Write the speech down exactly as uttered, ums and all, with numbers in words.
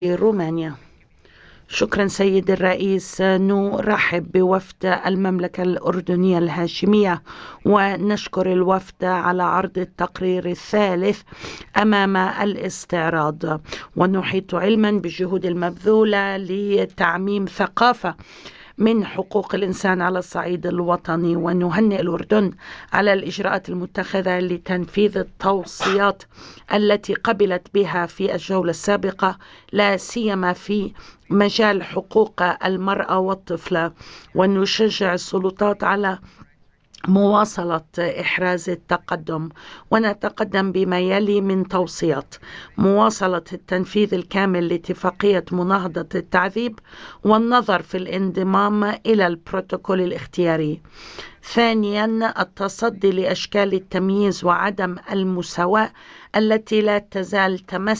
رومانيا. شكرا سيد الرئيس. نرحب بوفد المملكة الأردنية الهاشمية ونشكر الوفد على عرض التقرير الثالث أمام الاستعراض، ونحيط علما بالجهود المبذولة لتعميم ثقافة من حقوق الإنسان على الصعيد الوطني، ونهنئ الأردن على الإجراءات المتخذة لتنفيذ التوصيات التي قبلت بها في الجولة السابقة، لا سيما في مجال حقوق المرأة والطفلة، ونشجع السلطات على مواصلة إحراز التقدم. ونتقدم بما يلي من توصيات: مواصلة التنفيذ الكامل لاتفاقية مناهضة التعذيب والنظر في الانضمام إلى البروتوكول الاختياري. ثانيا، التصدي لأشكال التمييز وعدم المساواة التي لا تزال تمس